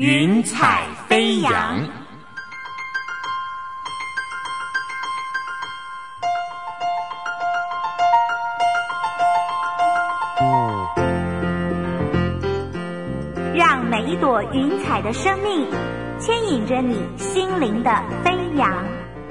云彩飞扬。 让每一朵云彩的生命牵引着你心灵的飞扬。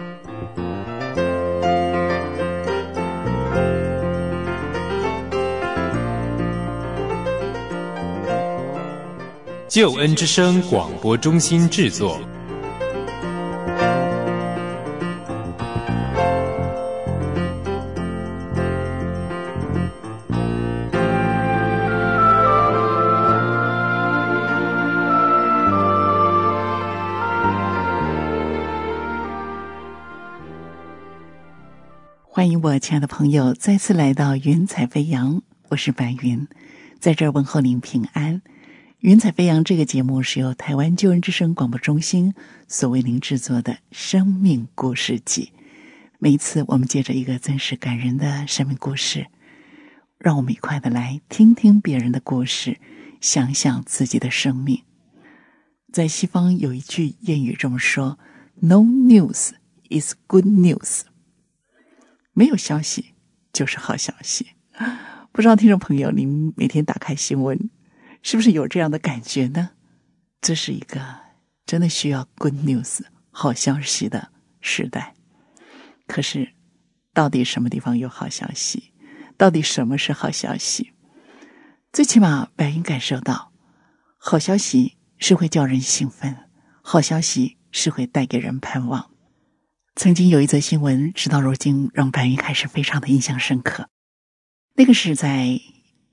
救恩之声广播中心制作。 欢迎我亲爱的朋友再次来到云彩飞扬，我是白云，在这儿问候您平安。云彩飞扬这个节目是由台湾救恩之声广播中心所为您制作的生命故事集。每一次我们借着一个真实感人的生命故事，让我们一块的来听听别人的故事，想想自己的生命。在西方有一句谚语这么说， No news is good news， 没有消息就是好消息。不知道听众朋友您每天打开新闻是不是有这样的感觉呢？这是一个真的需要 good news 好消息的时代。可是到底什么地方有好消息？到底什么是好消息？最起码白云感受到，好消息是会叫人兴奋，好消息是会带给人盼望。曾经有一则新闻，直到如今让白云还是非常的印象深刻。那个是在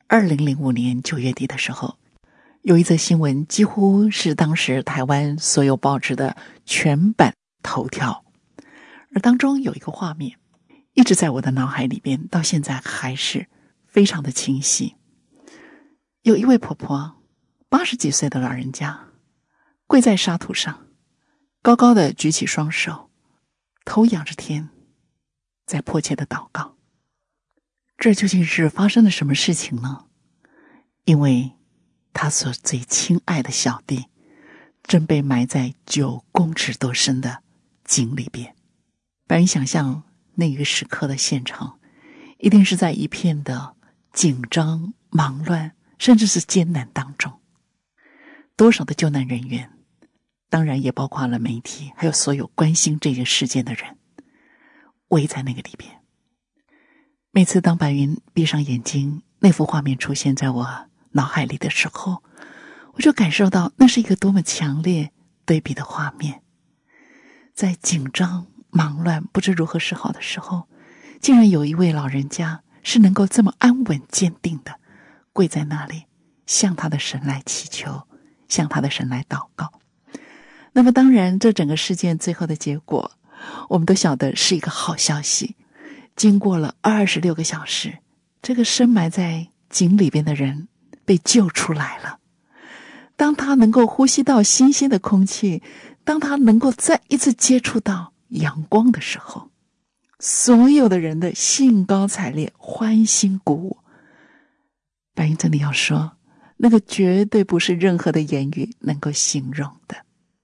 2005年9月底的时候，有一则新闻几乎是当时台湾所有报纸的全版头条，而当中有一个画面一直在我的脑海里边，到现在还是非常的清晰。有一位婆婆80几岁的老人家跪在沙土上，高高的举起双手，头仰着天，在迫切的祷告。这究竟是发生了什么事情呢？因为他所最亲爱的小弟正被埋在9公尺多深的井里边。白云想象那个时刻的现场，一定是在一片的紧张、忙乱，甚至是艰难当中。多少的救难人员，当然也包括了媒体，还有所有关心这个事件的人，围在那个里边。每次当白云闭上眼睛，那幅画面出现在我脑海里的时候，我就感受到那是一个多么强烈对比的画面。在紧张、忙乱、不知如何是好的时候，竟然有一位老人家是能够这么安稳坚定的跪在那里，向他的神来祈求，向他的神来祷告。那么当然，这整个事件最后的结果我们都晓得是一个好消息。经过了26个小时，这个深埋在井里边的人被救出来了。当他能够呼吸到新鲜的空气，当他能够再一次接触到阳光的时候，所有的人的兴高采烈，欢欣鼓舞。白云真的要说，那个绝对不是任何的言语能够形容的。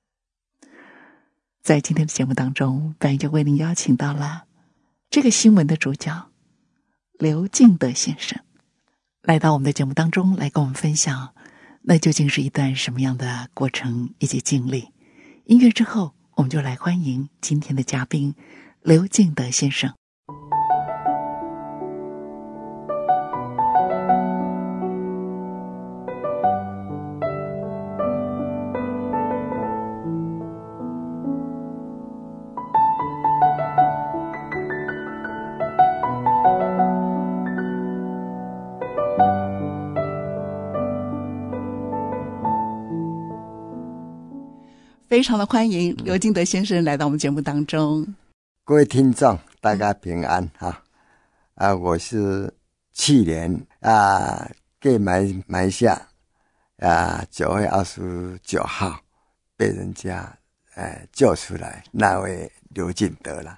在今天的节目当中，白云就为您邀请到了这个新闻的主角刘敬德先生，来到我们的节目当中，来跟我们分享那究竟是一段什么样的过程以及经历。音乐之后，我们就来欢迎今天的嘉宾刘敬德先生。非常的欢迎刘敬德先生来到我们节目当中。 各位听众大家平安我是去年被埋下9月29号被人家救出来那位刘敬德了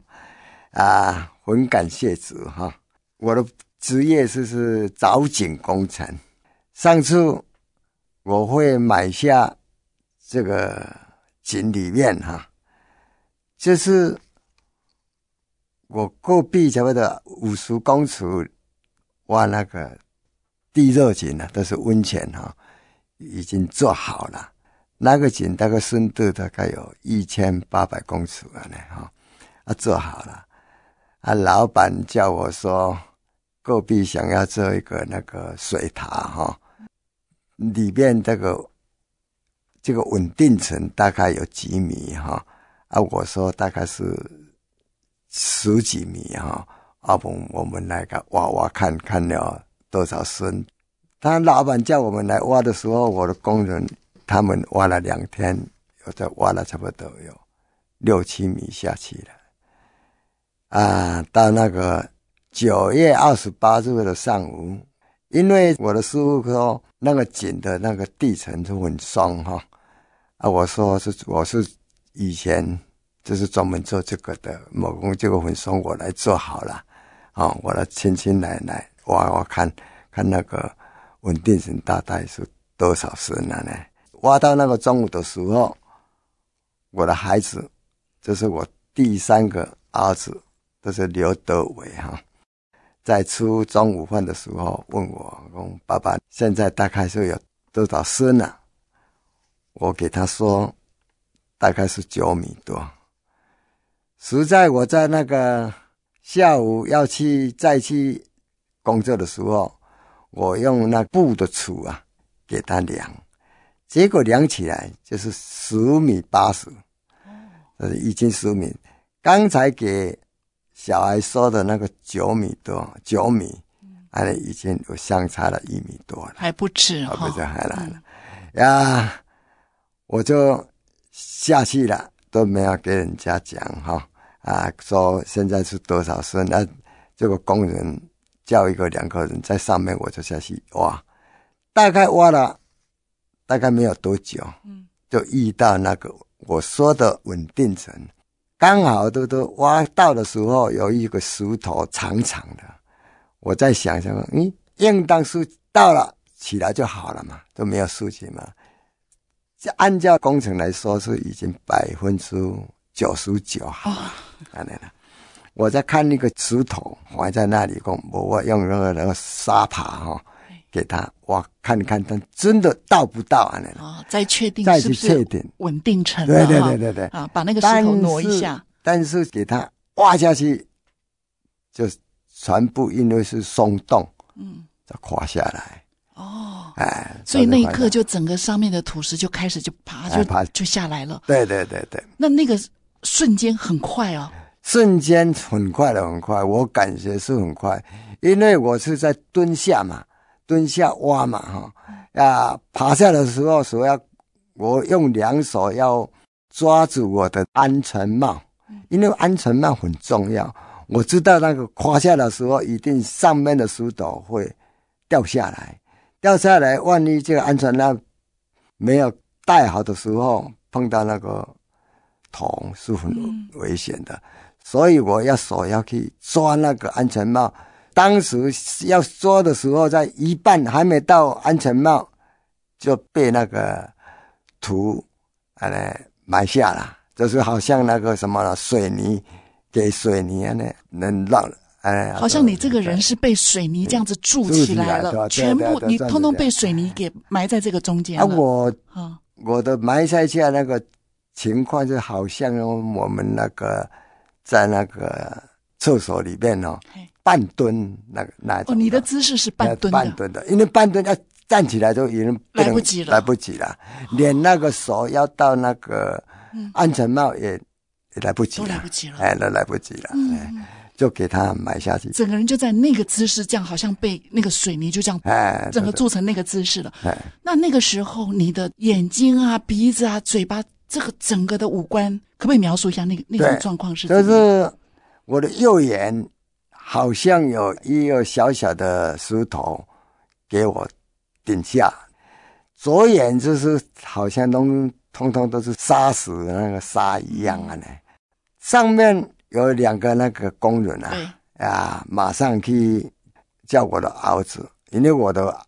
很感谢主我的职业是凿井工程。上次我会买下这个井里面就是我隔壁差不多50公尺挖那个地热井都是温泉已经做好了。那个井大概深度大概有1800公尺做好了。老板叫我说，隔壁想要做一个那个水塔里面这个稳定层大概有几米我说大概是10几米我们来个挖看了多少深。他老板叫我们来挖的时候，我的工人他们挖了2天，有在挖了差不多有6、7米下去了。到那个9月28日的上午，因为我的师傅说那个井的那个地层就很松我说我是以前就是专门做这个的，某工这个很松我来做好了我来亲来挖看那个稳定层大概是多少深了呢？挖到那个中午的时候，我的孩子就是我第3个儿子，就是刘德伟在吃中午饭的时候问我说，爸爸现在大概是有多少深了？我给他说大概是9米多。实在我在那个下午要再去工作的时候，我用那布的尺给他量，结果量起来就是10米80，已经10米。刚才给小孩说的那个9米多，9米，已经有相差了1米多了， 还不止不止还来了我就下去了，都没有给人家讲说现在是多少深。这个工人叫1个2个人在上面，我就下去挖，大概挖了大概没有多久，就遇到那个我说的稳定层。刚好都挖到的时候，有一个石头长长的，我在想应当是到了起来就好了嘛，都没有事情嘛。按照工程来说是已经99%好我在看那个石头还在那里，我用那个沙耙给他挖看看，但真的到不到再确定再是不是去确定稳定成了对把那个石头挪一下， 但是给他挖下去就全部因为是松动就垮下来所以那一刻就整个上面的土石就开始就就下来了。 对。 那个瞬间很快瞬间很快，我感觉是很快，因为我是在蹲下挖嘛爬下的时候我用2手要抓住我的安全帽，因为安全帽很重要。我知道那个垮下的时候一定上面的石头会掉下来，万一这个安全帽没有戴好的时候碰到那个桶是很危险的，所以我手要去抓那个安全帽。当时要抓的时候，在一半还没到安全帽就被那个土埋下了，就是好像那个什么水泥能让好像你这个人是被水泥这样子筑起来了，全部你通通被水泥给埋在这个中间了。 我的埋下去那个情况就好像我们那个在那个厕所里面半蹲那种你的姿势是半蹲的，因为半蹲要站起来就已经来不及了， 连那个手要到那个安全帽也来不及了， 都来不及了， 都来不及了，就给他埋下去， 整个人就在那个姿势，这样好像被那个水泥就这样整个做成那个姿势了。那个时候你的眼睛鼻子嘴巴这个整个的五官，可不可以描述一下那种状况是怎么样？ 就是我的右眼好像有一个小小的石头给我顶下，左眼就是好像通通都是沙石的那个沙一样上面有2个那个工人马上去叫我的儿子，因为我的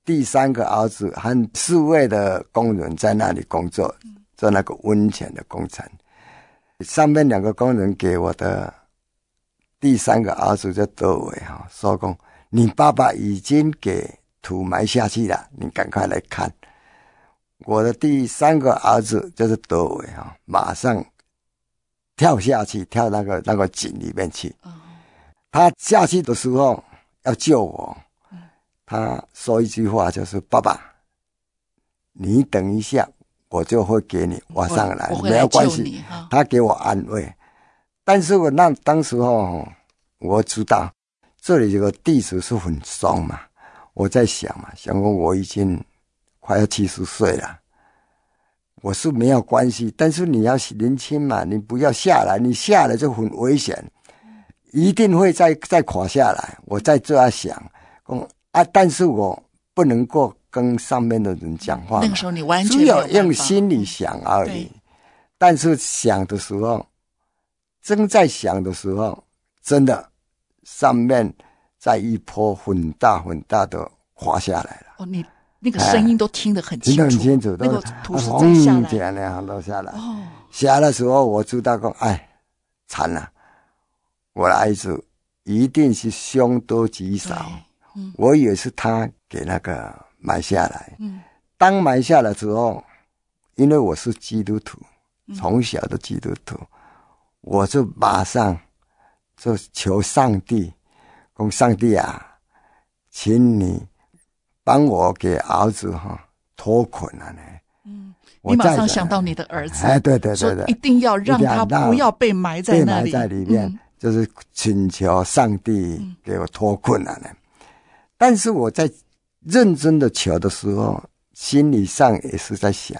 第3个儿子和4位的工人在那里工作，做那个温泉的工程。上面2个工人给我的第3个儿子就德伟说讲，你爸爸已经给土埋下去了，你赶快来看。我的第3个儿子就是德伟马上跳下去，跳那个井里面去。他下去的时候要救我，他说一句话，就是爸爸，你等一下，我就会给你挖上来，没有关系。他给我安慰。但是我当时我知道这里这个地质是很松嘛，我在想我已经快要70岁了，我是没有关系，但是你要年轻嘛，你不要下来，你下来就很危险，一定会再垮下来。我在这样想但是我不能够跟上面的人讲话， 那个时候你完全只有用心里想而已。但是想的时候，正在想的时候，真的上面在一波很大很大的滑下来了。 你那个声音都听得很清楚， 听得很清楚， 那个土石在下来， 这样落下来。下来的时候，我知道惨了，我的儿子一定是凶多吉少。我以为是他给那个埋下来。当埋下来之后，因为我是基督徒，从小的基督徒，我就马上就求上帝，说上帝啊，请你帮我给儿子脱困了呢。 你马上想到你的儿子， 对， 说一定要让他不要被埋在那里， 被埋在里面，就是请求上帝给我脱困了呢。但是我在认真的求的时候，心理上也是在想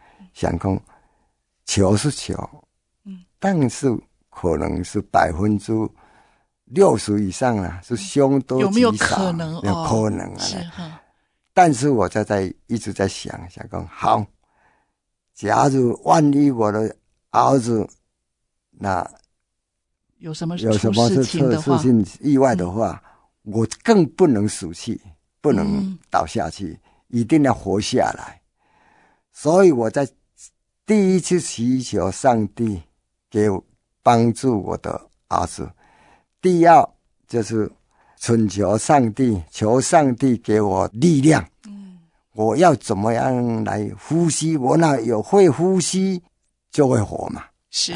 求是求，但是可能是60%以上了，是凶多吉少， 有没有可能？ 有可能啊。 是但是我一直在想好，假如万一我的儿子那有什么事情意外的话，我更不能死去，不能倒下去，一定要活下来。所以我在第一次祈求上帝给我帮助我的儿子，第二就是恳求上帝，求上帝给我力量。我要怎么样来呼吸？我那有会呼吸就会活嘛。 是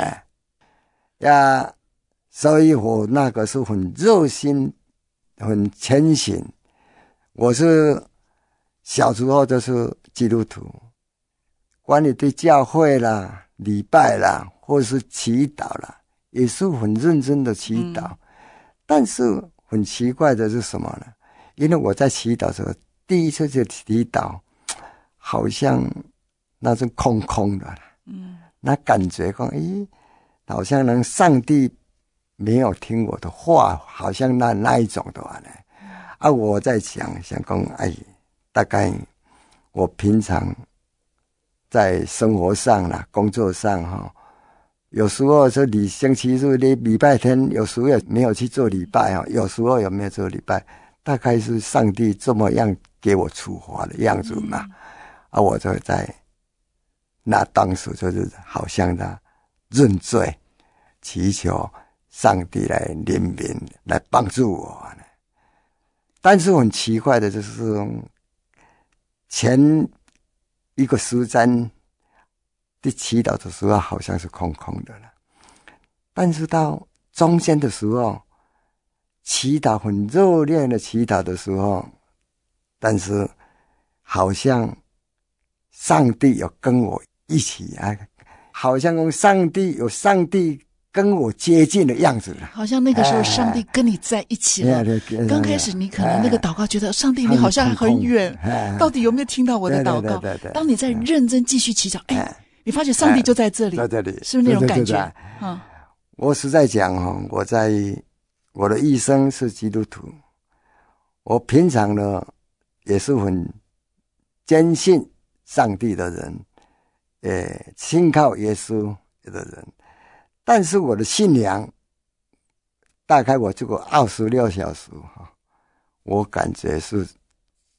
所以我那个是很热心很虔诚。我是小时候就是基督徒，关于对教会啦、礼拜啦，或是祈祷啦，也是很认真的祈祷。但是很奇怪的是什么呢？因为我在祈祷的时候，第一次就祈祷，好像那是空空的了。那感觉好像能上帝没有听我的话，好像那一种的话呢。我在想大概我平常在生活上啦、工作上有时候是星期日、礼拜天，有时候也没有去做礼拜有时候也没有做礼拜，大概是上帝这么样给我处罚的样子嘛。我就在那当时就是好像他认罪，祈求上帝来怜悯，来帮助我呢。但是很奇怪的就是前一个时间的祈祷的时候好像是空空的了，但是到中间的时候祈祷很热烈的祈祷的时候，但是好像上帝有跟我一起好像上帝跟我接近的样子了， 好像那个时候上帝跟你在一起了。刚开始你可能那个祷告觉得上帝你好像很远，到底有没有听到我的祷告？当你在认真继续祈祷，你发觉上帝就在这里， 在这里， 是不是那种感觉？ 我实在讲我的一生是基督徒，我平常呢也是很坚信上帝的人，信靠耶稣的人。但是我的信仰，大概我这个26小时我感觉是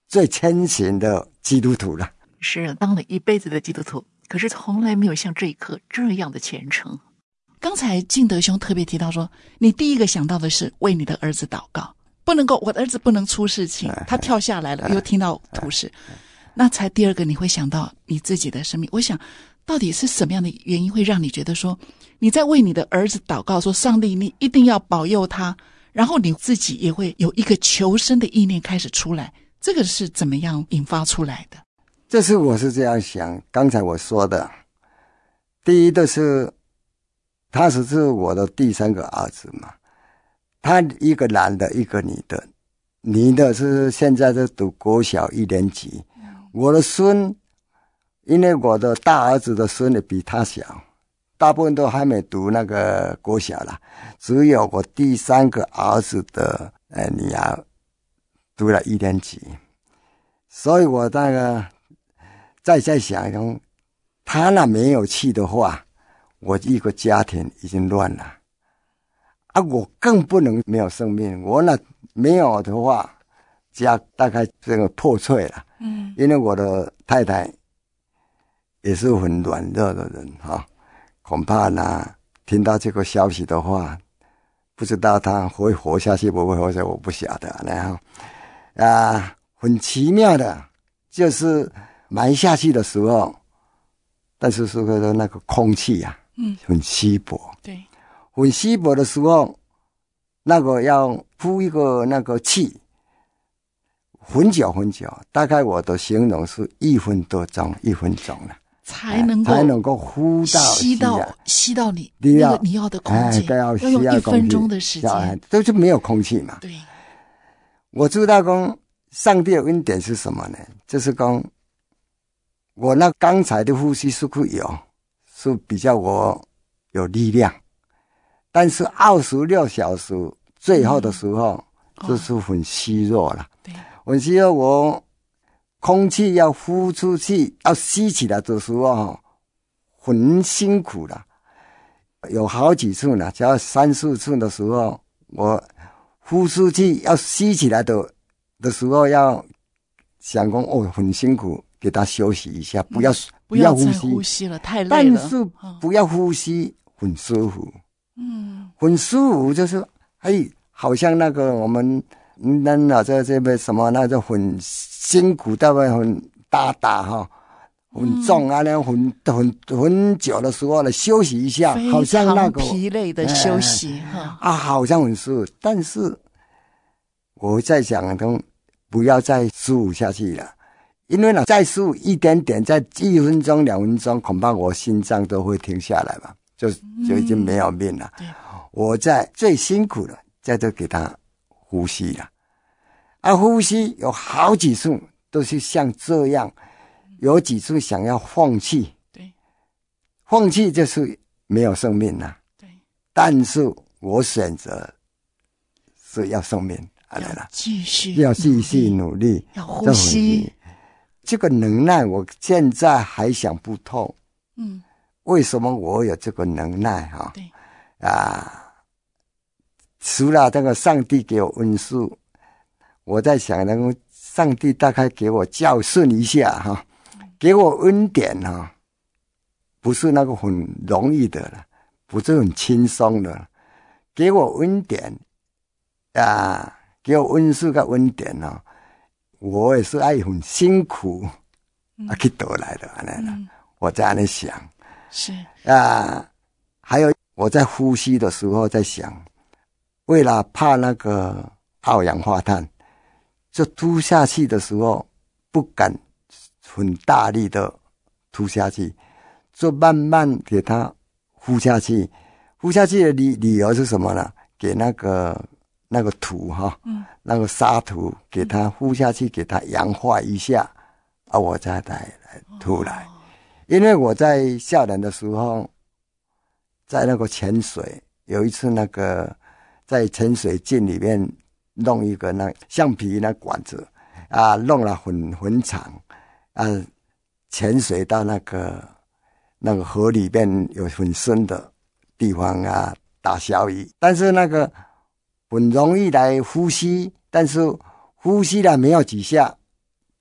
最虔诚的基督徒了。 是当了一辈子的基督徒，可是从来没有像这一刻这样的虔诚。刚才敬德兄特别提到说，你第一个想到的是为你的儿子祷告，不能够，我的儿子不能出事情，他跳下来了，又听到图示，那才第二个你会想到你自己的生命。我想到底是什么样的原因会让你觉得说你在为你的儿子祷告，说上帝你一定要保佑他，然后你自己也会有一个求生的意念开始出来，这个是怎么样引发出来的？ 我是这样想，刚才我说的第一就是他是我的第3个儿子嘛，他一个男的一个女的，女的是现在是读国小1年级，我的孙，因为我的大儿子的孙也比他小，大部分都还没读那个国小啦，只有我第3个儿子的女儿读了1年级，所以我那个在想中，他那没有去的话，我一个家庭已经乱了啊！我更不能没有生命，我那没有的话，家大概这个破碎了。因为我的太太也是很软弱的人哈，恐怕呢听到这个消息的话，不知道他会活下去不会活下去，我不晓得。然后很奇妙的，就是埋下去的时候，但是说的那个空气啊，很稀薄。 对， 很稀薄的时候，那个要呼一个那个气，很久很久，大概我的形容是1分多钟，1分钟了， 才能够呼到吸到你要的空气， 要用1分钟的时间， 都是没有空气嘛。 对， 我知道说上帝的恩典是什么呢？就是说我那刚才的呼吸是比较我有力量，但是26小时最后的时候就是很虚弱了。 对， 很虚弱，我空气要呼出去要吸起来的时候很辛苦了，有好几次呢，只要3、4次的时候，我呼出去要吸起来的时候要想说很辛苦，给他休息一下，不要呼吸了，太累了。 但是不要呼吸，很舒服。很舒服，就是好像那个我们这边什么那就很辛苦，大概很打哈，很重啊，那很久的时候呢，休息一下，好像那个疲累的休息好像很舒服。但是我在想中，不要再15下去了。因为呢，再15一点点，在1分钟、2分钟，恐怕我心脏都会停下来吧，就已经没有命了。我在最辛苦的，在这给他呼吸了。呼吸有好几次都是像这样，有几次想要放弃。 对， 放弃就是没有生命了。 对， 但是我选择是要生命， 要继续努力， 要呼吸。 这个能耐我现在还想不透，为什么我有这个能耐对除了这个上帝给我恩赐，我在想那个上帝大概给我教训一下给我恩典不是那个很容易的了，不是很轻松的，给我恩典给我恩赐跟恩典我也是很辛苦去得来的我在那里想是还有我在呼吸的时候在想，为了怕那个二氧化碳，就吐下去的时候不敢很大力的吐下去，就慢慢给它呼下去。呼下去的理由是什么呢？给那个土那个沙土给它呼下去，给它氧化一下我再来吐来。因为我在校园的时候，在那个潜水，有一次那个在潜水镜里面弄一个那橡皮那管子弄了很长潜水到那个河里面有很深的地方打小鱼，但是那个很容易来呼吸，但是呼吸了没有几下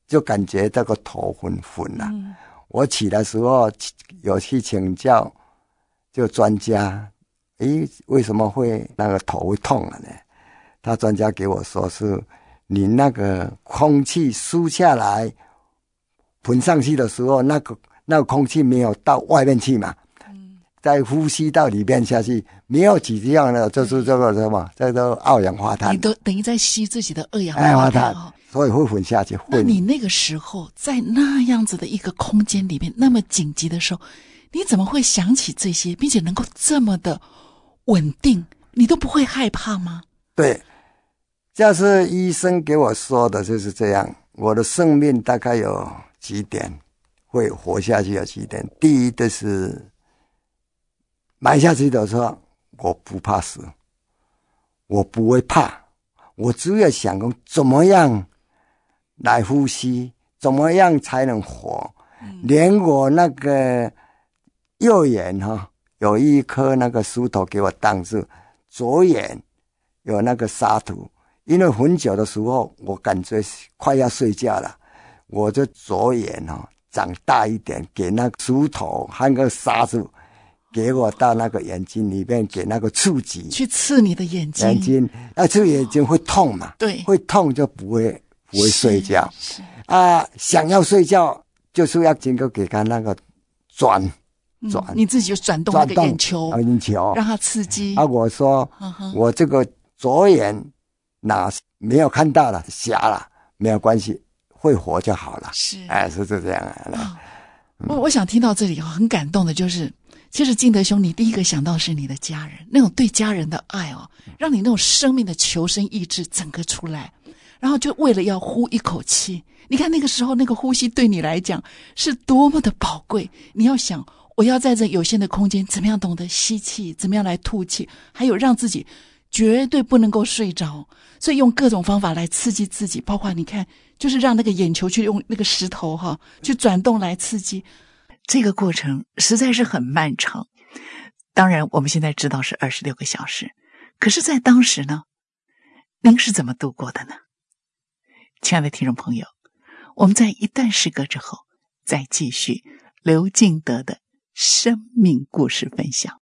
就感觉这个头昏昏了。我起的时候有去请教就专家，为什么会那个头会痛了呢？他专家给我说是你那个空气输下来喷上去的时候，那个空气没有到外面去嘛，在呼吸道里面下去，没有几样的，就是这个什么，这个二氧化碳， 你都等于在吸自己的二氧化碳， 所以会混下去。 那你那个时候在那样子的一个空间里面，那么紧急的时候，你怎么会想起这些，并且能够这么的稳定？你都不会害怕吗？ 对，这是医生给我说的，就是这样。我的生命大概有几点会活下去，有几点。第一就是埋下去的时候，我不怕死，我不会怕，我只要想怎么样来呼吸，怎么样才能活。连我那个右眼有一颗那个石头给我挡住，左眼有那个沙土，因为很久的时候我感觉快要睡觉了，我就左眼长大一点，给那个石头和那个沙子给我到那个眼睛里面，给那个触及去刺你的眼睛， 刺眼睛会痛嘛？ 对， 会痛就不会睡觉想要睡觉就是要经过给他那个转， 你自己就转动那个眼球，让它刺激。 我说我这个左眼哪没有看到了，瞎了，没有关系，会活就好了。是这样的。 我想听到这里很感动的就是，其实金德兄，你第一个想到是你的家人，那种对家人的爱让你那种生命的求生意志整个出来，然后就为了要呼一口气。你看那个时候那个呼吸对你来讲是多么的宝贵，你要想我要在这有限的空间怎么样懂得吸气，怎么样来吐气，还有让自己绝对不能够睡着，所以用各种方法来刺激自己，包括你看就是让那个眼球去用那个石头去转动来刺激。这个过程实在是很漫长，当然我们现在知道是26个小时，可是在当时呢，您是怎么度过的呢？亲爱的听众朋友，我们在一段诗歌之后再继续刘敬德的生命故事分享。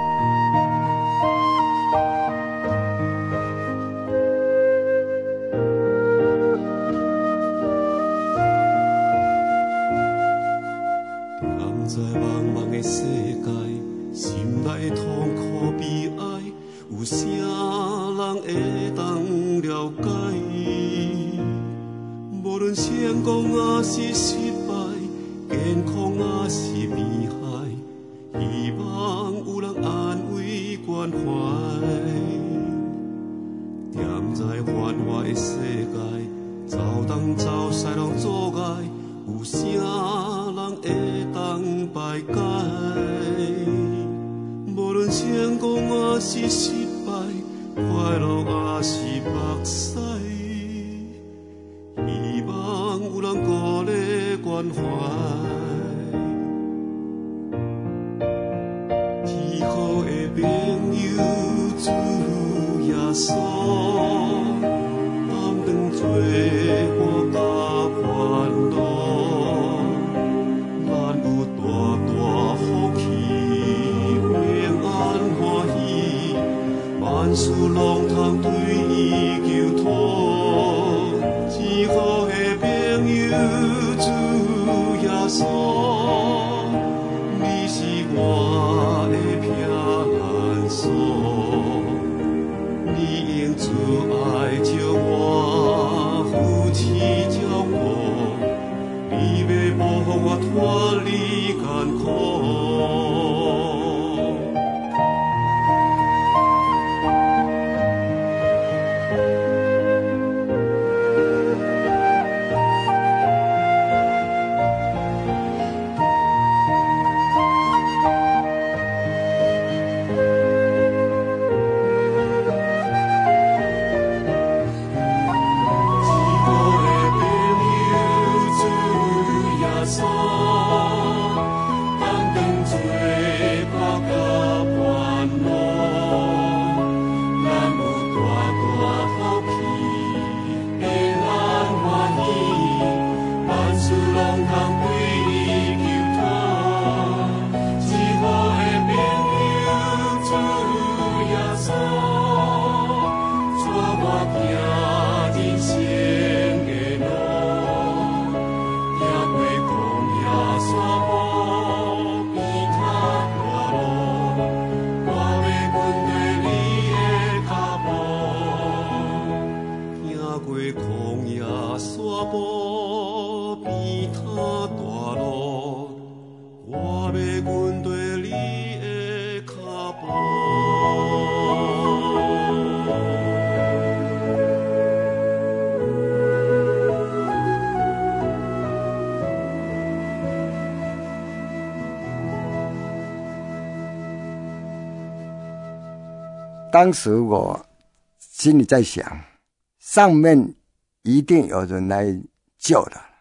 在茫茫的世界，心内痛苦悲哀，有啥人会当了解？无论成功还是失败，健康还是悲害，希望有人安慰关怀。踮在繁华的世界，走东走西拢阻碍，有啥人会当排解？无论成功还是失败，快乐还是目屎，希望有人鼓励关怀。天好的朋友主耶稣，担当罪过甲烦恼，咱有大大福气，平安欢喜，万事拢通对伊求托。天好的朋友主耶稣，你是我的平安锁，你用慈爱照我，扶持照我，你要保护我脱离艰苦。 我要阮对你的脚步。 当时我心里在想，上面一定有人来救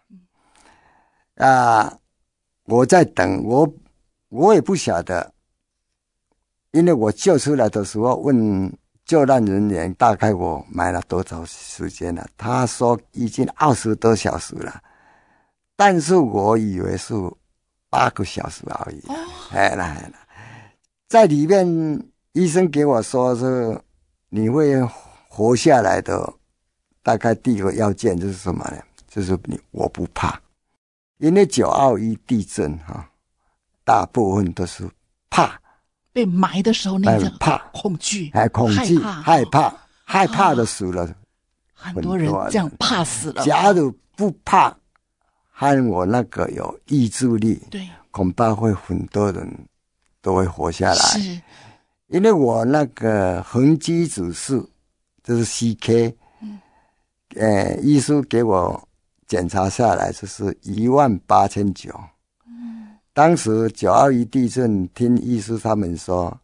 的我在等，我也不晓得，因为我救出来的时候问救难人员大概我买了多少时间了，他说已经20多小时了，但是我以为是8个小时而已。在里面医生给我说是你会活下来的，大概第一个要件就是什么呢？就是我不怕，因为921地震大部分都是怕， 被埋的时候那个怕恐惧， 害怕的死了， 很多人这样怕死了。 假如不怕，和我那个有意志力， 对， 恐怕会很多人都会活下来。 是， 因为我那个横基指数就是 CK，医师给我检查下来就是18900。当时921地震，听医师他们说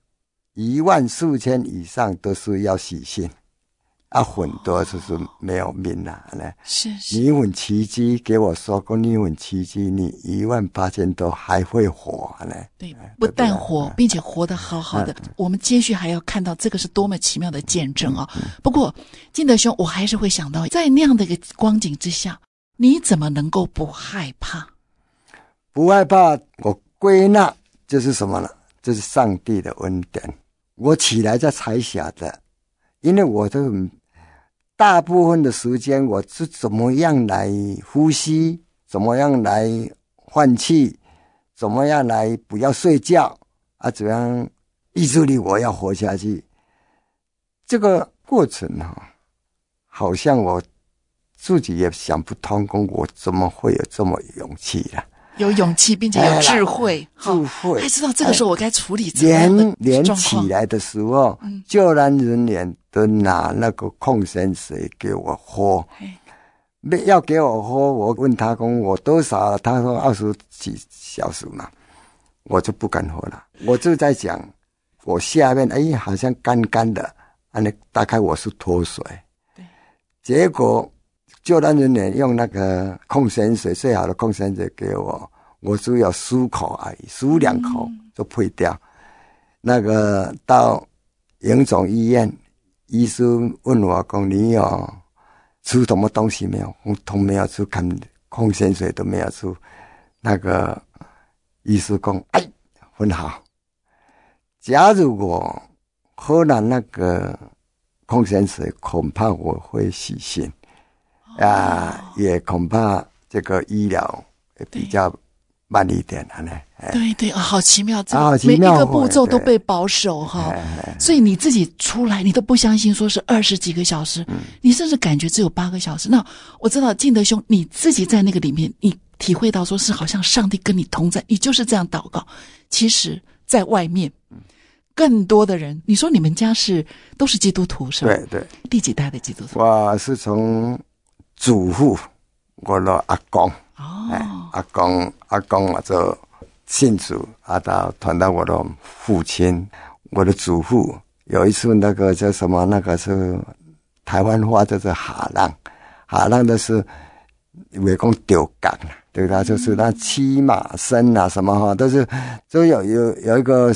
14000以上都是要洗心，很多就是没有命了。 是你很奇迹，给我说过你很奇迹，你18000都还会活呢。 对，不但活，并且活得好好的。我们接续还要看到这个是多么奇妙的见证啊！不过金德兄，我还是会想到，在那样的一个光景之下，你怎么能够不害怕？ 不害怕，我归纳就是什么呢？就是上帝的恩典。我起来才晓得，因为我这大部分的时间我是怎么样来呼吸，怎么样来换气，怎么样来不要睡觉怎样意志力我要活下去。这个过程好像我自己也想不通，我怎么会有这么勇气了？ 有勇气，并且有智慧，还知道这个时候我该处理怎么样的连起来的时候，救难人员都拿那个矿泉水给我喝，要给我喝，我问他说我多少，他说20几小时嘛，我就不敢喝了。我就在想，我下面好像干干的，大概我是脱水。结果救难人员用那个矿泉水，最好的矿泉水给我，我只有漱口而已，漱2口就退掉。那个到荣总医院，医生问我说你有吃什么东西没有？我都没有吃，看矿泉水都没有吃。那个医生说很好，假如我喝了那个矿泉水，恐怕我会死心。也恐怕这个医疗比较慢一点对，好奇妙， 好奇妙， 每一个步骤都被保守所以你自己出来，你都不相信说是20几个小时，你甚至感觉只有8个小时。那我知道敬德兄你自己在那个里面，你体会到说是好像上帝跟你同在，你就是这样祷告。其实在外面更多的人，你说你们家都是基督徒是吧？ 对， 第几代的基督徒？ 我是从祖父，我的阿公，阿公就信主到传到我的父亲，我的祖父有一次那个叫什么，那个是台湾话就是哈浪的是为讲丢港，对吧？就是那骑马身什么都是就有一个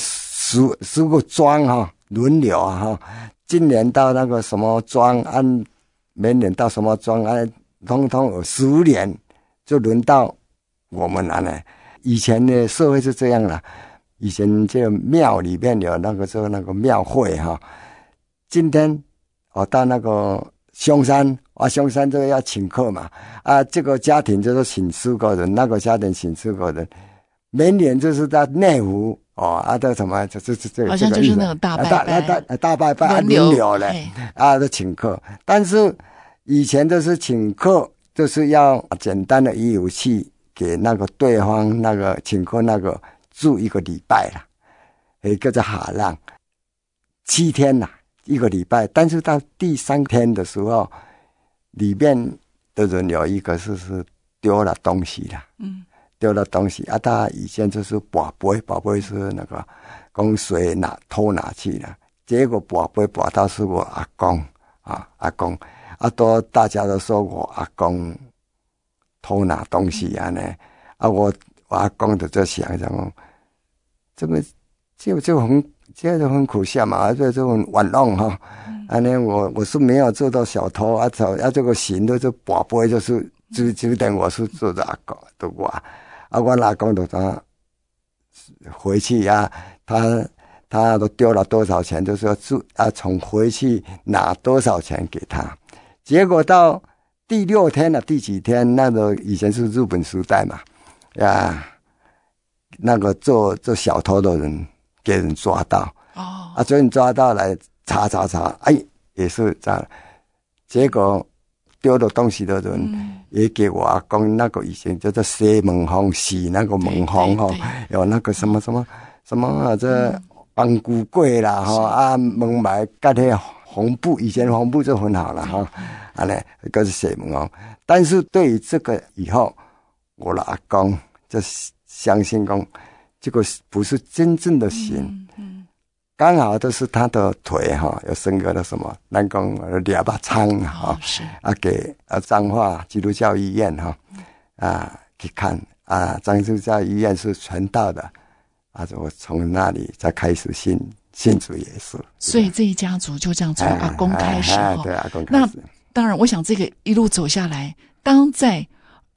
10个庄轮流今年到那个什么庄明年到什么庄通通有10年就轮到我们了。以前的社会是这样啦，以前这个庙里面有那个那个庙会今天到那个香山香山这个要请客嘛这个家庭就是请4个人，那个家庭请4个人，明年就是在内湖这什么这好像就是那种大拜拜轮流嘞都请客。但是以前都是请客，就是要简单的仪器给那个对方那个请客那个住1个礼拜啦，叫做哈浪，7天啦，1个礼拜。但是到第3天的时候，里面的人有一个是丢了东西啦，丢了东西啊！他以前就是宝贝是那个供水偷拿去了，结果宝贝宝到是我阿公啊，阿公啊，大家都说我阿公偷拿东西啊呢啊！我阿公就想，这个就很可笑嘛，就很玩弄哈。啊呢，我是没有做到小偷啊，这个行的这宝贝就是就等我是做的阿公的我。我阿公就他回去啊，他都丢了多少钱，就是要从回去拿多少钱给他。结果到第6天了，第几天，那个以前是日本时代嘛，那个做小偷的人给人抓到，所以你抓到来查，哎，也是这样。结果丢了东西的人也给我阿公那个以前叫做洗门风，洗那个门风哈，有那个什么这帮骨柜啦哈门埋盖那红布，以前红布就很好了哈，呢个是洗门风。但是对于这个以后，我的阿公就相信讲这个不是真正的行。刚好都是他的腿哈，有生个的什么，咱讲2把枪哈，给彰化基督教医院哈，去看啊，基督教医院是传道的啊，我从那里才开始信主耶稣。 所以这一家族就这样从阿公开始对，阿公开始。 那当然，我想这个一路走下来，当在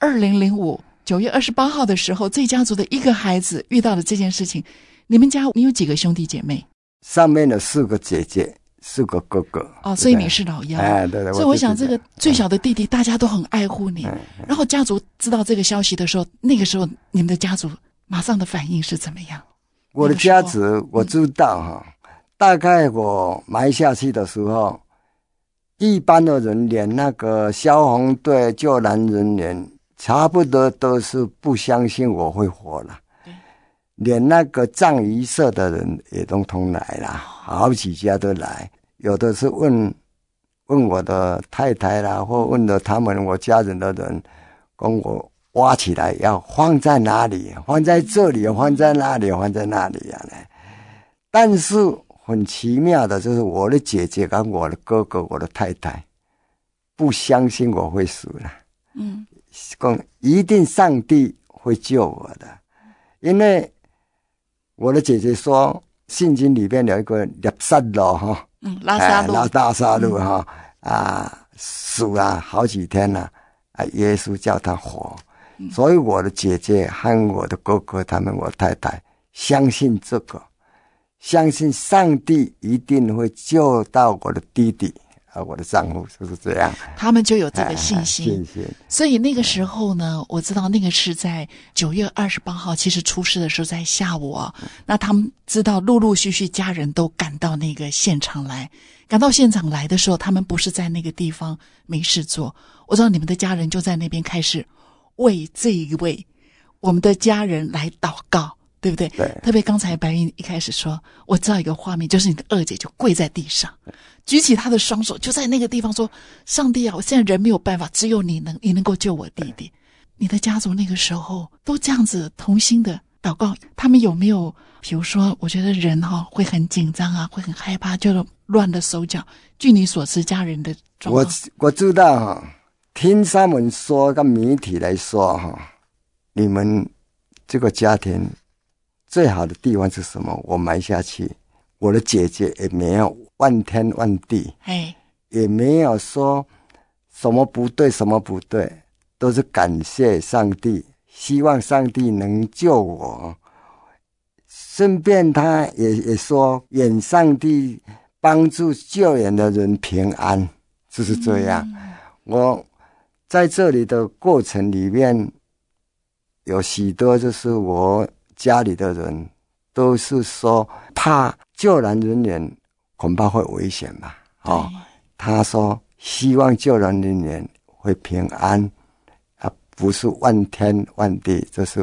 2005 9月28号的时候，这一家族的一个孩子遇到了这件事情，你有几个兄弟姐妹？ 上面的4个姐姐，4个哥哥。 所以你是老幺。 对。 所以我想这个最小的弟弟，大家都很爱护你。然后家族知道这个消息的时候，那个时候你们的家族马上的反应是怎么样？ 我的家族我知道哈，大概我埋下去的时候，一般的人连那个消防队救援人员差不多都是不相信我会活了。连那个葬仪社的人也都通来了，好几家都来，有的是问我的太太啦，或问了我家人的人，跟我挖起来要放在哪里？放在这里，放在那里，放在那里啊！但是很奇妙的就是我的姐姐跟我的哥哥，我的太太不相信我会死了，讲一定上帝会救我的，因为我的姐姐说，圣经里面有一个拉撒路哈，拉撒路哈，死了好几天了，耶稣叫他活，所以我的姐姐和我的哥哥我太太相信这个，相信上帝一定会救到我的弟弟。我的丈夫就是这样， 他们就有这个信心。所以那个时候呢，我知道那个是在9月28号，其实出事的时候在下午那他们知道陆陆续续家人都赶到那个现场来，赶到现场来的时候，他们不是在那个地方没事做，我知道你们的家人就在那边开始为这一位我们的家人来祷告，对不对？ 对。 特别刚才白云一开始说，我知道一个画面，就是你的二姐就跪在地上，举起她的双手，就在那个地方说：“上帝啊，我现在人没有办法，只有你能够救我弟弟。”你的家族那个时候都这样子同心的祷告，他们有没有？比如说，我觉得人会很紧张啊，会很害怕，就乱了手脚。据你所知，家人的状况， 我知道听他们说，跟媒体来说你们这个家庭最好的地方是什么？我埋下去，我的姐姐也没有怨天怨地，也没有说什么不对什么不对，都是感谢上帝，希望上帝能救我。顺便他也说，愿上帝帮助救援的人平安，就是这样。我在这里的过程里面，有许多就是我家里的人都是说怕救援人员恐怕会危险吧。他说希望救援人员会平安不是怨天怨地，就是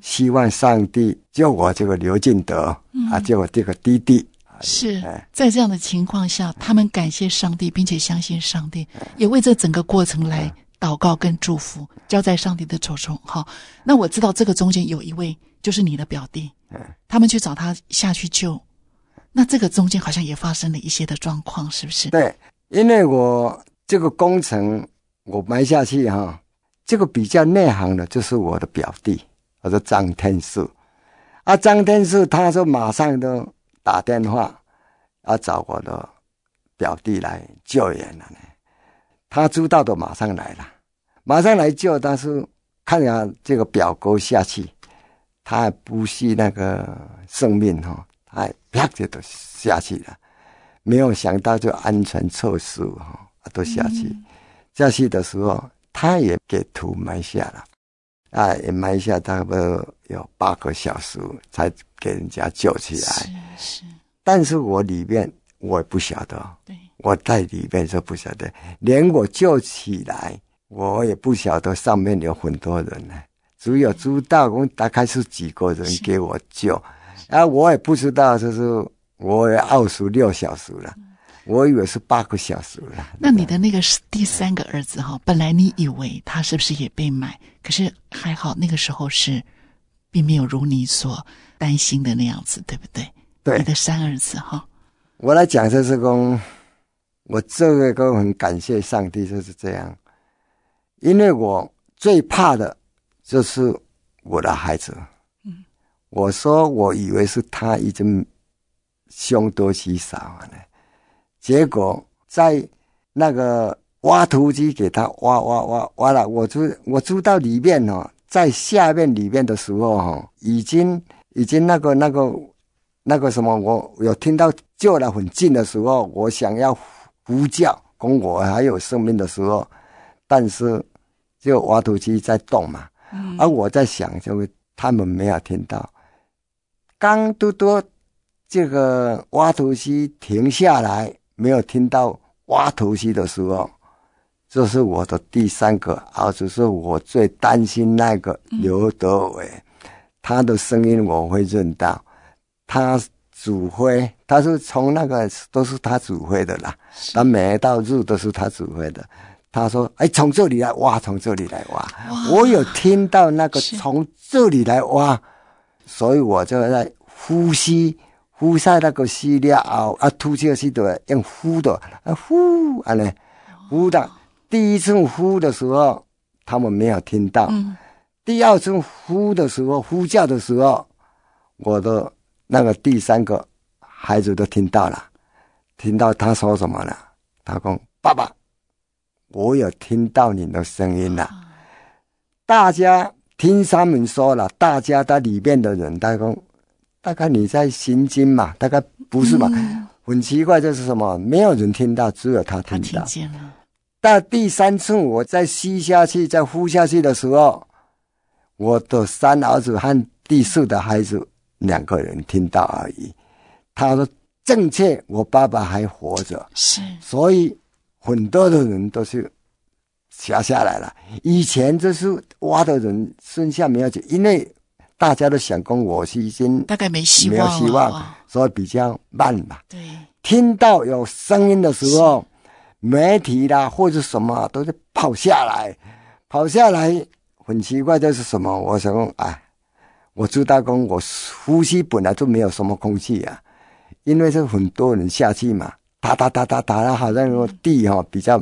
希望上帝救我这个刘进德，救我这个弟弟。 是在这样的情况下，他们感谢上帝，并且相信上帝，也为这整个过程来祷告跟祝福，交在上帝的手中。好，那我知道这个中间有一位就是你的表弟，他们去找他下去救，那这个中间好像也发生了一些的状况，是不是？ 对，因为我这个工程我埋下去这个比较内行的就是我的表弟，我说张天树张天树他说马上都打电话要找我的表弟来救援了呢。他知道的马上来了，马上来救，但是看见这个表哥下去，他还不惜那个生命他还啪就都下去了，没有想到就安全措施都下去，下去的时候他也给土埋下了也埋下差不多有8个小时才给人家救起来。 是，但是我里面我也不晓得， 对， 我在里面就不晓得，连我救起来我也不晓得上面有很多人呢，只有知道大概是几个人给我救我也不知道，就是我也26小时了，我以为是8个小时了。 那你的那个第3个儿子本来你以为他是不是也被埋，可是还好那个时候是并没有如你所担心的那样子，对不对？ 对， 你的3儿子我来讲就是说，我这个都很感谢上帝，就是这样，因为我最怕的就是我的孩子。我说我以为是他已经凶多吉少了，结果在那个挖土机给他挖了，我知道里面在下面里面的时候已经那个什么，我有听到就了很近的时候，我想要呼叫跟我还有生命的时候，但是就挖土机在动嘛，而我在想就他们没有听到，刚多这个挖土机停下来，没有听到挖土机的时候，这是我的第3个儿子，是我最担心那个刘德伟，他的声音我会认到，他指挥，他是从那个都是他指挥的啦，他每一道路都是他指挥的。他说从这里来挖，从这里来挖，我有听到那个从这里来挖，所以我就在呼吸那个吸了吐气是的用呼的呼呼的。第一次呼的时候他们没有听到，第2次呼的时候，呼叫的时候，我的那个第3个孩子都听到了，听到他说什么了，他说爸爸，我有听到你的声音了。大家听他们说了，大家在里面的人大概你在心经嘛，大概不是嘛，很奇怪，就是什么没有人听到，只有他听到。 他听见了。 但第3次我再吸下去再呼下去的时候，我的3儿子和第4的孩子2个人听到而已。他说正确，我爸爸还活着， 是， 所以很多的人都是下来了。以前就是挖的人剩下没有，因为大家都想跟我是已经大概没希望， 没有希望，所以比较慢嘛。 对， 听到有声音的时候，媒体啦或者什么都是跑下来，很奇怪，这是什么？我想我知道我呼吸本来就没有什么空气啊，因为是很多人下去嘛，打了，好像那个地比较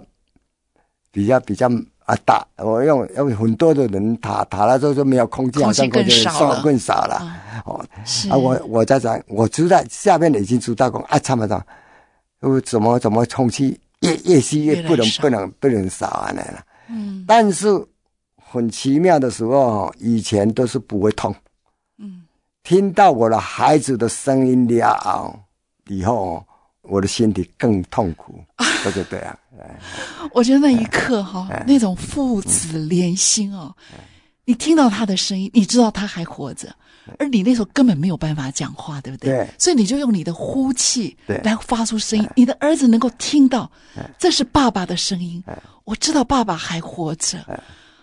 大，我用很多的人打了之后就没有空气， 空气更少了， 我在讲，我知道下面已经知道差不多，怎么空气越吸越不能少啊那了。但是很奇妙的时候，以前都是不会痛。听到我的孩子的声音了以后，我的心里更痛苦，对对啊。 我觉得那一刻那种父子连心你听到他的声音，你知道他还活着，而你那时候根本没有办法讲话，对不对？ 对， 所以你就用你的呼气来发出声音，你的儿子能够听到，这是爸爸的声音，我知道爸爸还活着。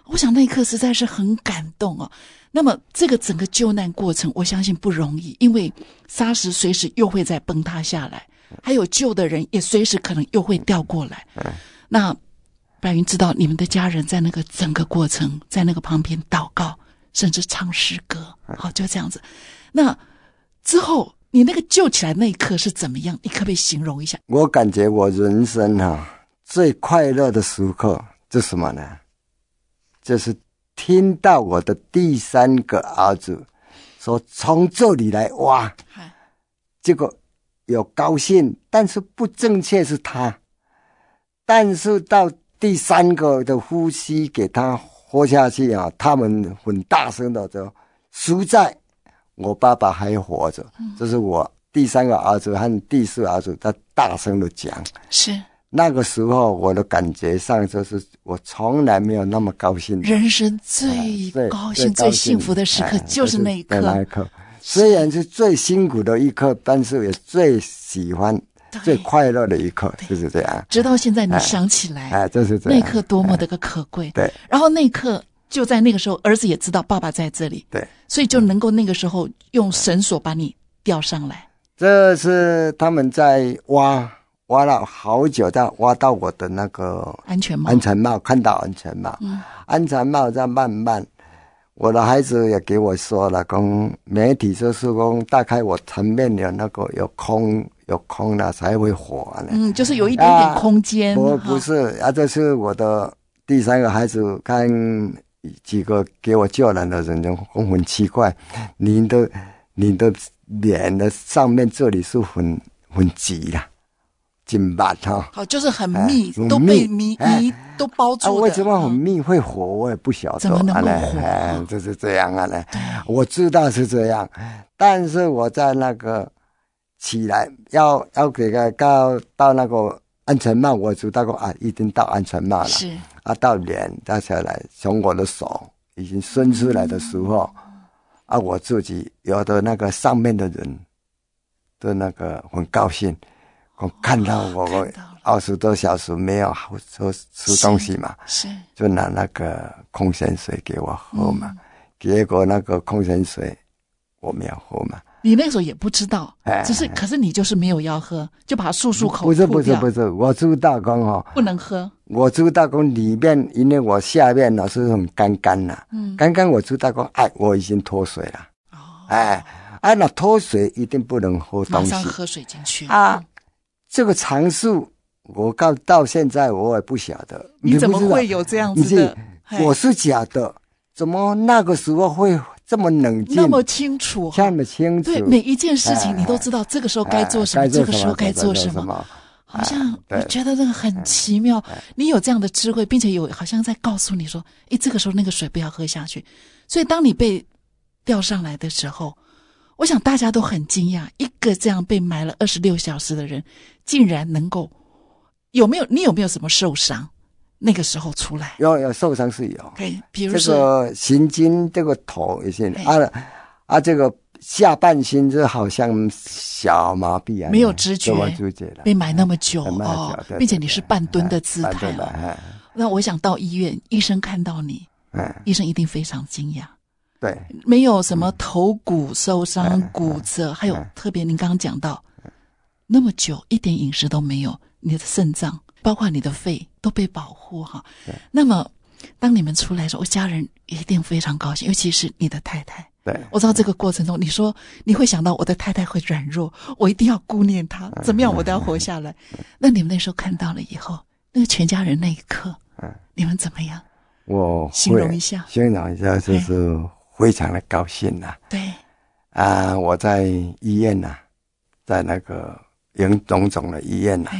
我想那一刻实在是很感动哦。那么这个整个救难过程，我相信不容易，因为沙石随时又会再崩塌下来，还有救的人也随时可能又会掉过来。那白云知道你们的家人在那个整个过程，在那个旁边祷告，甚至唱诗歌，好，就这样子。那之后你那个救起来那一刻是怎么样？你可不可以形容一下？ 我感觉我人生最快乐的时刻是什么呢？就是听到我的第3个儿子说从这里来挖，这个有高兴，但是不正确是他，但是到第3个的呼吸给他活下去他们很大声的说实在我爸爸还活着，这是我第3个儿子和第4个儿子他大声的讲。 是那个时候我的感觉上就是我从来没有那么高兴， 人生最高兴最幸福的时刻就是那一刻， 那一刻虽然是最辛苦的一刻，但是也最喜欢最快乐的一刻，就是这样。 直到现在你想起来就是这样， 那一刻多么的个可贵。 对， 然后那一刻就在那个时候儿子也知道爸爸在这里， 对， 所以就能够那个时候用绳索把你吊上来。 这是他们在挖了好久，再挖到我的那个安全帽，看到安全帽，安全帽再慢慢，我的孩子也给我说了，讲媒体就是讲大概我层面有那个有空了才会活呢， 就是有一点点空间。 不是这是我的第3个孩子，看几个给我救人的人就很奇怪，你的脸的上面这里是很挤的。紧密好，就是很密，都被泥都包住的。 为什么很密会活？我也不晓得。 怎么能够活？ 就是这样我知道是这样，但是我在那个起来要给他到那个安全帽，我知道一定到安全帽了。 是到脸到下来，从我的手已经伸出来的时候，我自己有的那个上面的人的那个很高兴。我看到我20多小时没有吃东西嘛， 是就拿那个矿泉水给我喝嘛，结果那个矿泉水我没有喝嘛。 你那个时候也不知道，可是你就是没有要喝，就把它漱口不是，我知道讲不能喝。 我知道讲里面，因为我下面是很干的，刚刚我知道讲我已经脱水了，那脱水一定不能喝东西， 马上喝水进去这个常数我到现在我也不晓得。 你怎么会有这样子的？ 我是假的，怎么那个时候会这么冷静， 那么清楚， 这么清楚？ 对，每一件事情你都知道，这个时候该做什么，这个时候该做什么。好像我觉得那个很奇妙，你有这样的智慧，并且有好像在告诉你说，这个时候那个水不要喝下去。所以当你被吊上来的时候，我想大家都很惊讶，一个这样被埋了26小时的人，竟然能够你有没有什么受伤？那个时候出来有受伤是有， 比如说这个神经，这个头也是这个下半身就好像小麻痹没有知觉了， 被埋那么久并且你是半蹲的姿态那我想到医院，医生看到你，医生一定非常惊讶。 对， 没有什么头骨受伤、骨折，还有特别您刚刚讲到那么久一点饮食都没有，你的肾脏包括你的肺都被保护那么当你们出来的时候，家人一定非常高兴，尤其是你的太太。 对， 我知道这个过程中你说你会想到我的太太会软弱，我一定要顾念她，怎么样我都要活下来那你们那时候看到了以后，那个全家人那一刻你们怎么样？ 我形容一下就是非常的高兴对我在医院在那个营种种的医院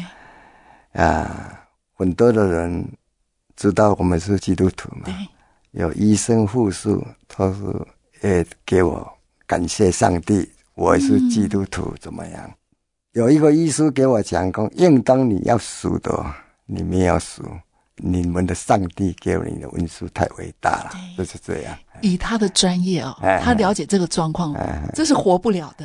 很多的人知道我们是基督徒嘛，有医生护士都是给我感谢上帝，我是基督徒怎么样？有一个医师给我讲说，应当你要死的，你没有死，你们的上帝给你的恩赐太伟大了，就是这样。 以他的专业他了解这个状况，这是活不了的。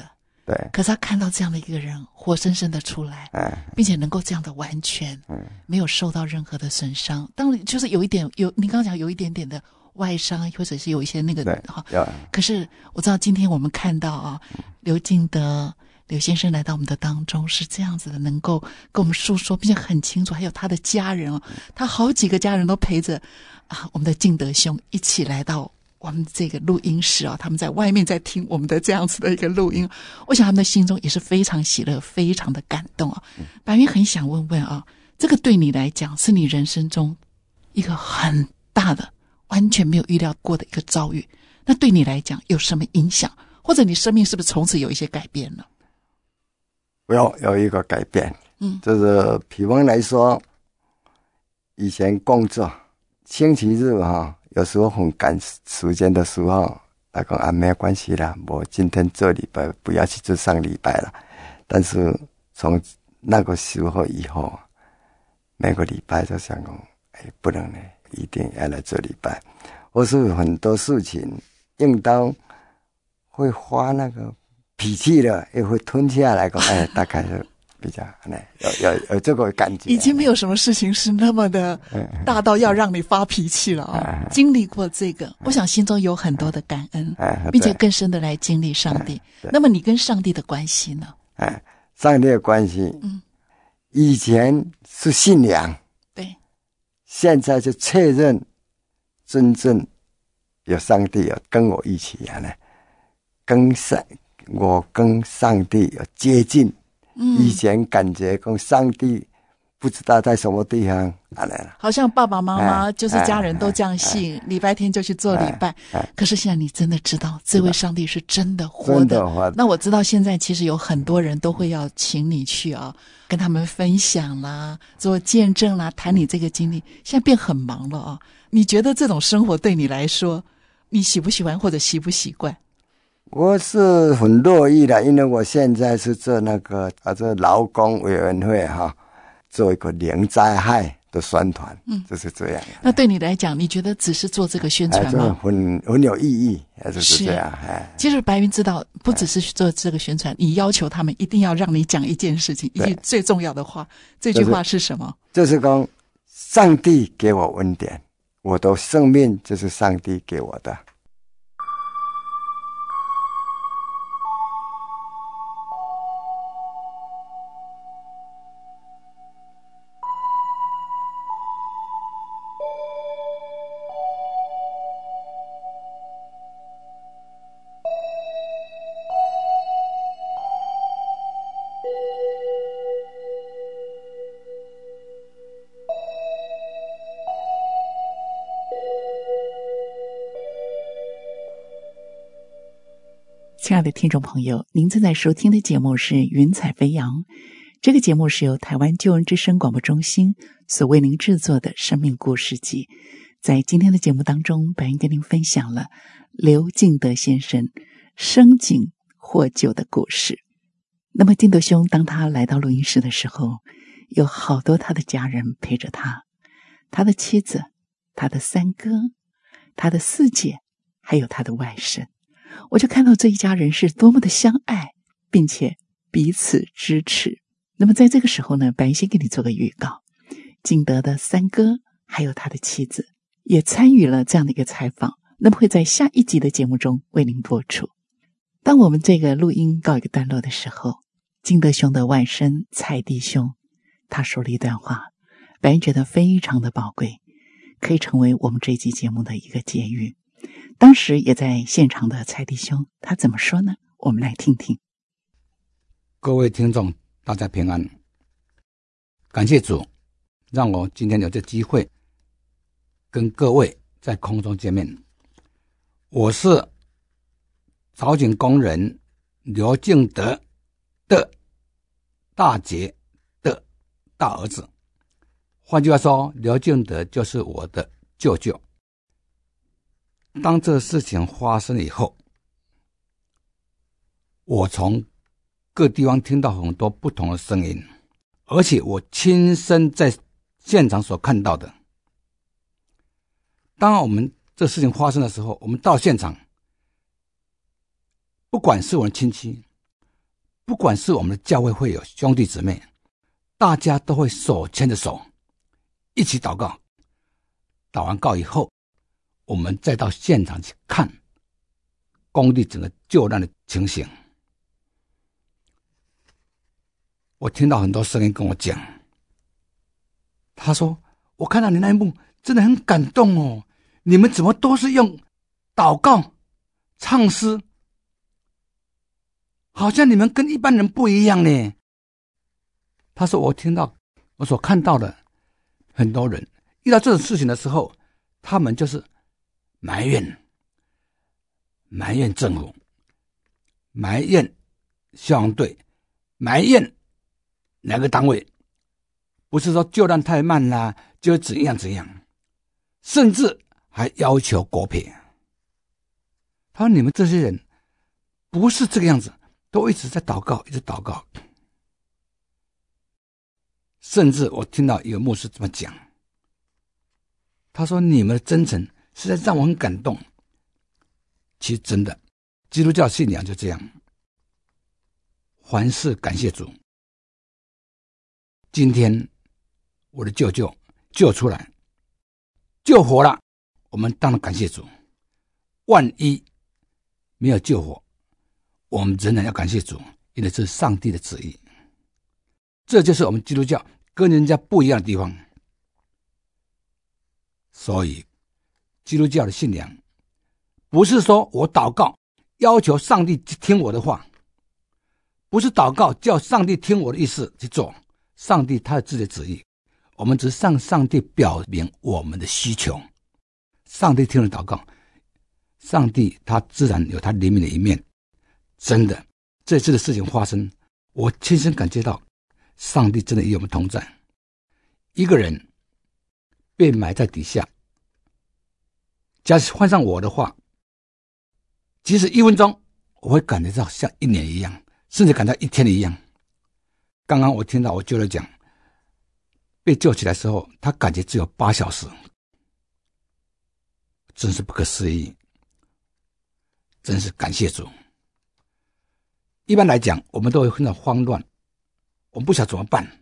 对， 可是他看到这样的一个人活生生的出来，并且能够这样的完全，没有受到任何的损伤。当然，就是有一点你刚刚讲有一点点的外伤，或者是有一些那个哈。可是我知道今天我们看到啊，刘敬德刘先生来到我们的当中是这样子的，能够跟我们诉说，并且很清楚，还有他的家人哦，他好几个家人都陪着我们的敬德兄一起来到我们这个录音室他们在外面在听我们的这样子的一个录音，我想他们的心中也是非常喜乐，非常的感动白云很想问问这个对你来讲是你人生中一个很大的完全没有预料过的一个遭遇，那对你来讲有什么影响，或者你生命是不是从此有一些改变了？ 有一个改变，就是比方来说，以前工作星期日有时候很赶时间的时候，他说没有关系啦，我今天这礼拜不要去做上礼拜了。但是从那个时候以后，每个礼拜就想说，不能呢，一定要来做礼拜。或是很多事情用到会发那个脾气了，也会吞下来，大概是比较有这个感觉。 已经没有什么事情是那么的大到要让你发脾气了经历过这个，我想心中有很多的感恩，并且更深的来经历上帝。那么你跟上帝的关系呢？ 上帝的关系，以前是信仰， 对， 现在就确认真正有上帝有跟我一起我跟上帝有接近。以前感觉跟上帝不知道在什么地方好像爸爸妈妈就是家人都这样信，礼拜天就去做礼拜。可是现在你真的知道这位上帝是真的活的。那我知道现在其实有很多人都会要请你去跟他们分享啦，做见证啦，谈你这个经历。现在变很忙了你觉得这种生活对你来说，你喜不喜欢或者习不习惯？ 我是很乐意的，因为我现在是做那个这劳工委员会做一个零灾害的宣传，就是这样。 那对你来讲，你觉得只是做这个宣传吗？ 很有意义，就是这样。 其实白云知道，不只是做这个宣传，你要求他们一定要让你讲一件事情，一句最重要的话。这句话是什么？ 就是说，上帝给我恩典，我的生命就是上帝给我的。 亲爱的听众朋友，您正在收听的节目是云彩飞扬。这个节目是由台湾救恩之声广播中心所为您制作的生命故事集。在今天的节目当中，白云跟您分享了刘敬德先生生井获救的故事。那么敬德兄当他来到录音室的时候，有好多他的家人陪着他，他的妻子，他的三哥，他的四姐，还有他的外甥。我就看到这一家人是多么的相爱，并且彼此支持。那么在这个时候呢，白云先给你做个预告，敬德的三哥还有他的妻子也参与了这样的一个采访，那么会在下一集的节目中为您播出。当我们这个录音告一个段落的时候，敬德兄的外甥蔡弟兄他说了一段话，白云觉得非常的宝贵，可以成为我们这一集节目的一个结语。当时也在现场的蔡弟兄他怎么说呢？我们来听听。 各位听众大家平安，感谢主让我今天有这机会跟各位在空中见面。我是藻井工人刘敬德的大姐的大儿子，换句话说，刘敬德就是我的舅舅。当这事情发生以后，我从各地方听到很多不同的声音，而且我亲身在现场所看到的。当我们这事情发生的时候，我们到现场，不管是我的亲戚， 不管是我们的教会会有兄弟姊妹，大家都会手牵着手一起祷告，祷完告以后，我们再到现场去看工地整个救难的情形。我听到很多声音跟我讲，他说我看到你那一幕真的很感动哦，你们怎么都是用祷告唱诗，好像你们跟一般人不一样呢。他说我听到我所看到的很多人遇到这种事情的时候，他们就是埋怨政府，埋怨消防队，埋怨哪个单位，不是说救难太慢啦，就怎样，甚至还要求国赔。他说你们这些人不是这个样子，都一直在祷告，一直祷告。甚至我听到一个牧师这么讲，他说你们的真诚实在让我很感动。其实真的，基督教信仰就这样，凡事感谢主。今天我的舅舅救出来，救活了，我们当然感谢主。万一没有救活，我们仍然要感谢主，因为这是上帝的旨意。这就是我们基督教跟人家不一样的地方。所以基督教的信仰不是说我祷告要求上帝听我的话，不是祷告叫上帝听我的意思去做，上帝他有自己的旨意，我们只是向上帝表明我们的需求。上帝听了祷告，上帝他自然有他怜悯的一面。真的，这次的事情发生，我亲身感觉到上帝真的与我们同在。一个人被埋在底下，假使换上我的话，即使1分钟，我会感觉到像1年一样，甚至感到1天一样。刚刚我听到我舅舅讲，被救起来的时候，他感觉只有8小时，真是不可思议，真是感谢主。一般来讲，我们都会很慌乱，我们不晓得怎么办，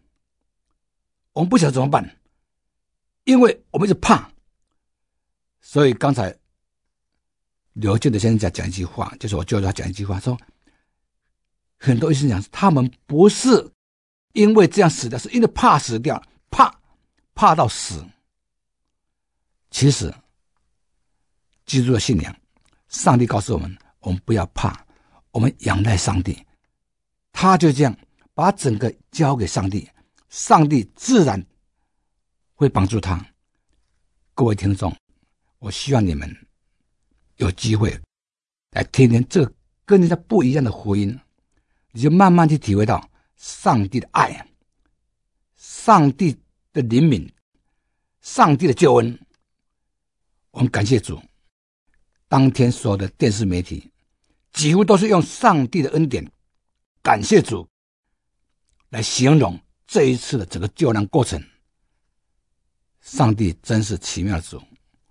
因为我们一直怕。所以刚才刘建德先生讲一句话，就是我舅舅他讲一句话，说很多医生讲他们不是因为这样死掉，是因为怕死掉，怕到死。其实基督的信仰，上帝告诉我们，我们不要怕，我们仰赖上帝，他就这样把整个交给上帝，上帝自然会帮助他。各位听众，我希望你们有机会来听听这个跟人家不一样的福音，你就慢慢去体会到上帝的爱，上帝的怜悯，上帝的救恩。我们感谢主，当天所有的电视媒体几乎都是用上帝的恩典，感谢主来形容这一次的整个救难过程。上帝真是奇妙的主，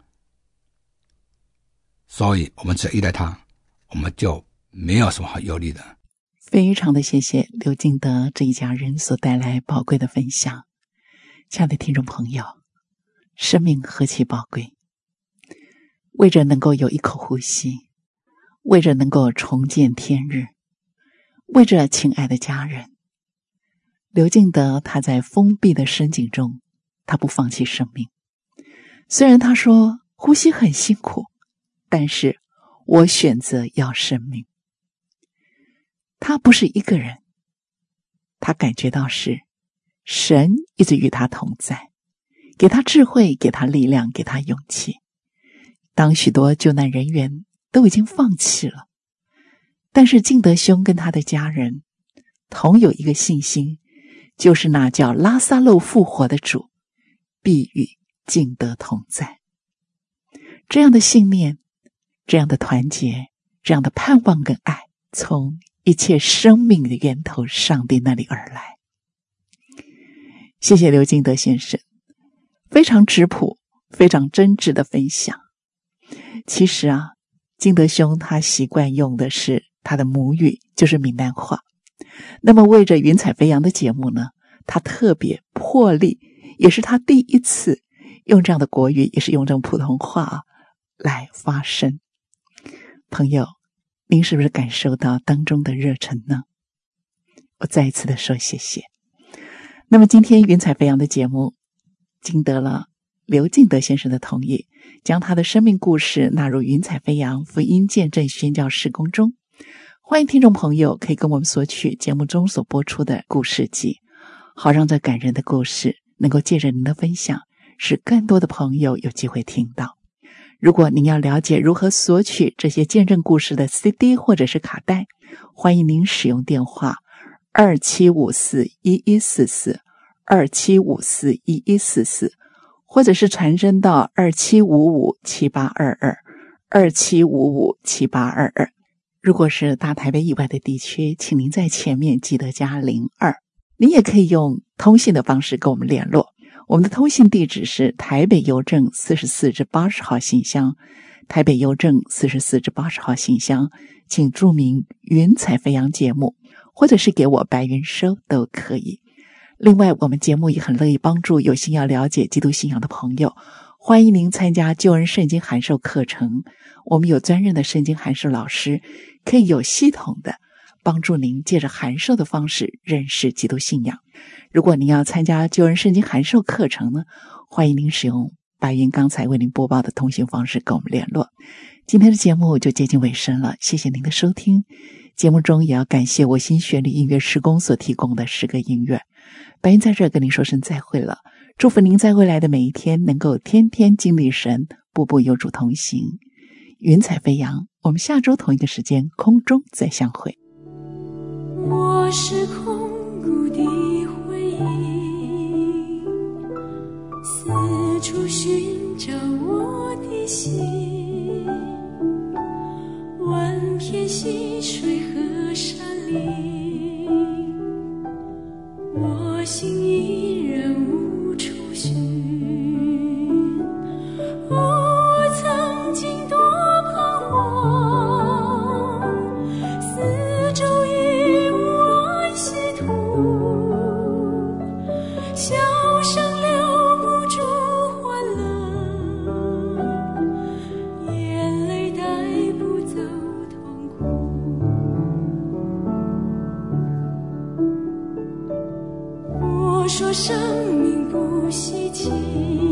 所以我们只要依赖他，我们就没有什么好忧虑的。 非常的谢谢刘敬德这一家人所带来宝贵的分享。亲爱的听众朋友，生命何其宝贵，为着能够有一口呼吸，为着能够重见天日，为着亲爱的家人，刘敬德他在封闭的深井中，他不放弃生命。虽然他说呼吸很辛苦，但是我选择要生命。他不是一个人，他感觉到是神一直与他同在，给他智慧，给他力量，给他勇气。当许多救难人员都已经放弃了，但是敬德兄跟他的家人同有一个信心，就是那叫拉撒路复活的主必与敬德同在。这样的信念，这样的团结，这样的盼望跟爱，从一切生命的源头上帝那里而来。谢谢刘敬德先生非常质朴非常真挚的分享。其实敬德兄他习惯用的是他的母语，就是闽南话。 那么为着云彩飞扬的节目呢，他特别破例，也是他第一次用这样的国语，也是用这种普通话来发声。朋友，您是不是感受到当中的热忱呢？我再一次的说谢谢。那么今天云彩飞扬的节目经得了刘敬德先生的同意，将他的生命故事纳入云彩飞扬福音见证宣教事工中。欢迎听众朋友可以跟我们索取节目中所播出的故事集，好让这感人的故事能够借着您的分享，使更多的朋友有机会听到。如果您要了解如何索取这些见证故事的 CD 或者是卡带，欢迎您使用电话27541144 27541144，或者是传真到27557822 27557822。如果是大台北以外的地区，请您在前面记得加02。您也可以用通信的方式跟我们联络，我们的通信地址是台北邮政44至80号信箱，台北邮政44至80号信箱，请注明云彩飞扬节目，或者是给我白云收都可以。另外，我们节目也很乐意帮助有心要了解基督信仰的朋友，欢迎您参加救恩圣经函授课程。我们有专任的圣经函授老师，可以有系统的帮助您借着函授的方式认识基督信仰。如果您要参加救恩圣经函授课程呢，欢迎您使用白云刚才为您播报的通讯方式跟我们联络。今天的节目就接近尾声了，谢谢您的收听。节目中也要感谢我心旋律音乐事工所提供的诗歌音乐。白云在这儿跟您说声再会了，祝福您在未来的每一天能够天天经历神，步步有主同行。云彩飞扬，我们下周同一个时间空中再相会。 我是空谷的回忆，四处寻找我的心，万片溪水和山林，我心依然无处寻。我曾经多彷徨，四周已无安息土，笑声留不住欢乐，眼泪带不走痛苦。我说生命不稀奇，